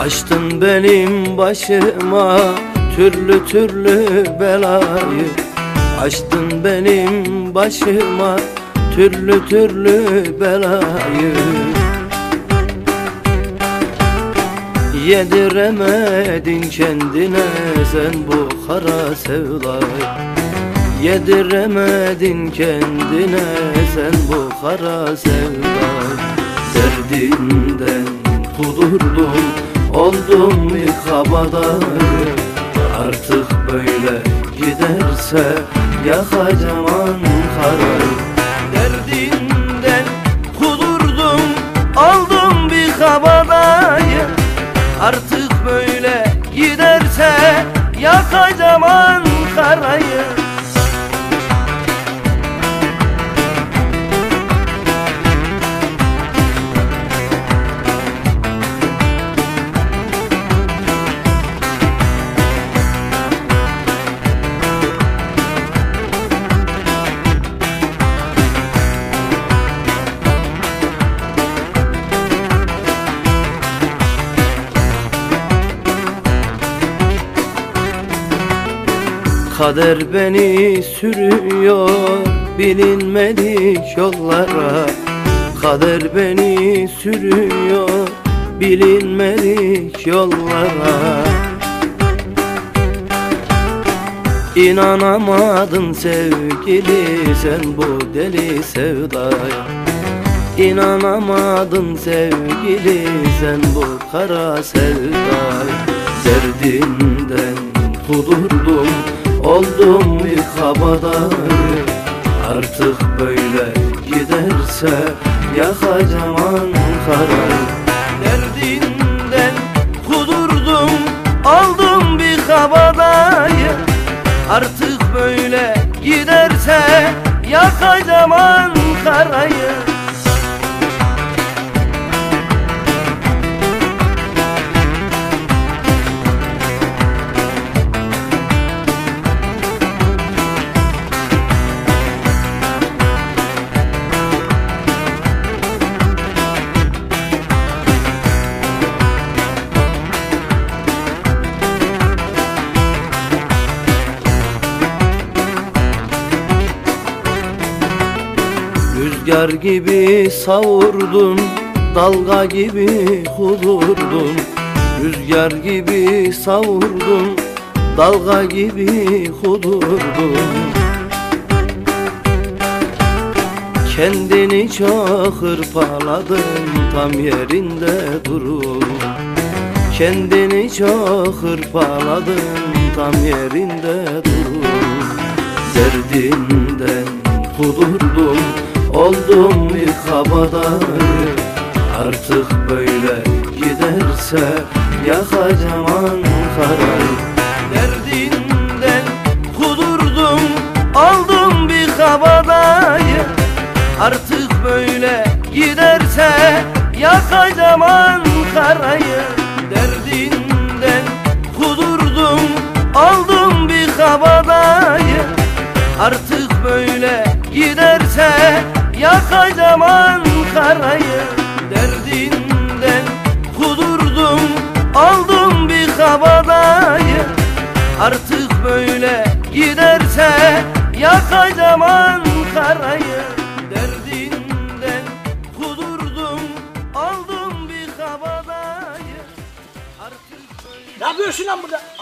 Açtın benim başıma türlü türlü belayı. Açtın benim başıma türlü türlü belayı. Yediremedin kendine sen bu kara sevdayı. Yediremedin kendine sen bu kara sevdayı. Derdinden kudurdum, oldum bir kabadayı. Artık böyle giderse yakacağım Ankara'yı. Derdinden kudurdum, oldum bir kabadayı. Artık böyle giderse yakacağım Ankara'yı. Kader beni sürüyor bilinmedik yollara. Kader beni sürüyor bilinmedik yollara. İnanamadın sevgili sen bu deli sevdaya. İnanamadın sevgili sen bu kara sevdaya. Derdinden kudurdum, oldum bir kabadayı. Artık böyle giderse yakacağım Ankara'yı. Derdinden kudurdum, oldum bir kabadayı. Artık böyle giderse yakacağım Ankara'yı. Rüzgar gibi savurdun, dalga gibi kudurdun. Rüzgar gibi savurdun, dalga gibi kudurdun. Kendini çok hırpaladın, tam yerinde durun. Kendini çok hırpaladın, tam yerinde durun. Derdinden kudurdum, oldum bir kabadayı. Artık böyle giderse yakacağım Ankara'yı. Derdinden kudurdum, oldum bir kabadayı. Artık böyle giderse yakacağım Ankara'yı. Derdinden kudurdum, oldum bir kabadayı. Artık böyle giderse yakacağım Ankara'yı. Derdinden kudurdum, oldum bir kabadayı. Artık böyle giderse yakacağım Ankara'yı. Derdinden kudurdum, oldum bir kabadayı. Artık böyle... Ne yapıyorsun lan burada?